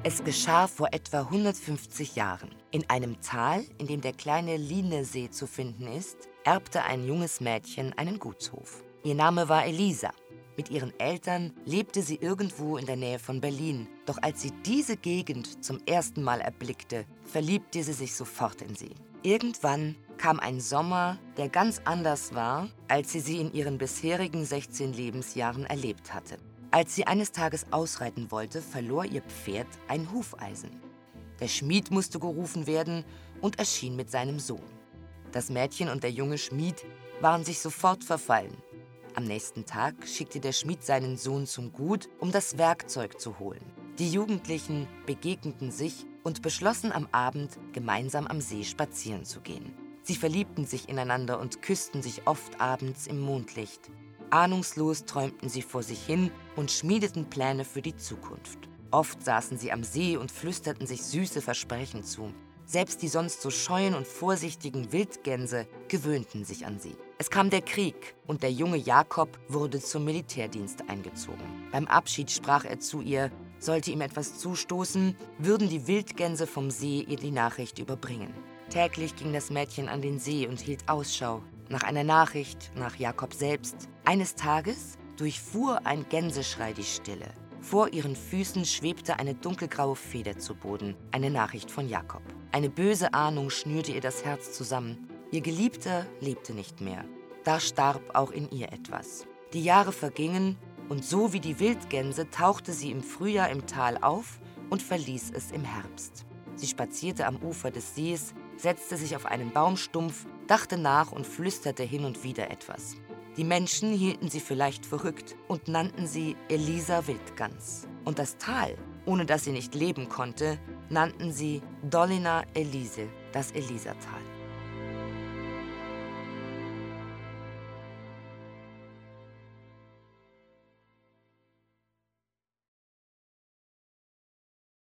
Es geschah vor etwa 150 Jahren. In einem Tal, in dem der kleine Linesee zu finden ist, erbte ein junges Mädchen einen Gutshof. Ihr Name war Elisa. Mit ihren Eltern lebte sie irgendwo in der Nähe von Berlin. Doch als sie diese Gegend zum ersten Mal erblickte, verliebte sie sich sofort in sie. Irgendwann kam ein Sommer, der ganz anders war, als sie in ihren bisherigen 16 Lebensjahren erlebt hatte. Als sie eines Tages ausreiten wollte, verlor ihr Pferd ein Hufeisen. Der Schmied musste gerufen werden und erschien mit seinem Sohn. Das Mädchen und der junge Schmied waren sich sofort verfallen. Am nächsten Tag schickte der Schmied seinen Sohn zum Gut, um das Werkzeug zu holen. Die Jugendlichen begegneten sich und beschlossen am Abend, gemeinsam am See spazieren zu gehen. Sie verliebten sich ineinander und küssten sich oft abends im Mondlicht. Ahnungslos träumten sie vor sich hin und schmiedeten Pläne für die Zukunft. Oft saßen sie am See und flüsterten sich süße Versprechen zu. Selbst die sonst so scheuen und vorsichtigen Wildgänse gewöhnten sich an sie. Es kam der Krieg und der junge Jakob wurde zum Militärdienst eingezogen. Beim Abschied sprach er zu ihr, sollte ihm etwas zustoßen, würden die Wildgänse vom See ihr die Nachricht überbringen. Täglich ging das Mädchen an den See und hielt Ausschau nach einer Nachricht, nach Jakob selbst. Eines Tages durchfuhr ein Gänseschrei die Stille. Vor ihren Füßen schwebte eine dunkelgraue Feder zu Boden, eine Nachricht von Jakob. Eine böse Ahnung schnürte ihr das Herz zusammen. Ihr Geliebter lebte nicht mehr. Da starb auch in ihr etwas. Die Jahre vergingen und so wie die Wildgänse tauchte sie im Frühjahr im Tal auf und verließ es im Herbst. Sie spazierte am Ufer des Sees, setzte sich auf einen Baumstumpf, dachte nach und flüsterte hin und wieder etwas. Die Menschen hielten sie vielleicht verrückt und nannten sie Elisa Wildgans. Und das Tal, ohne das sie nicht leben konnte, nannten sie Dolina Elise, das Elisatal.